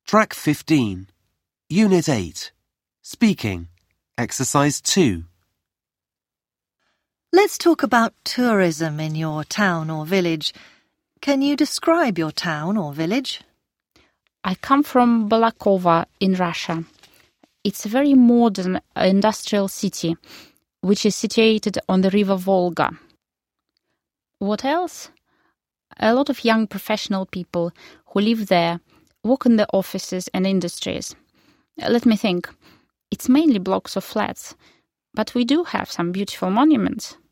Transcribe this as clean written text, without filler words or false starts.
Track 15. Unit 8. Speaking. Exercise 2. Let's talk about tourism in your town or village. Can you describe your town or village? I come from Balakova in Russia. It's a very modern industrial city, which is situated on the river Volga. What else? A lot of young professional people who live there, work in the offices and industries. Let me think. It's mainly blocks of flats, but we do have some beautiful monuments.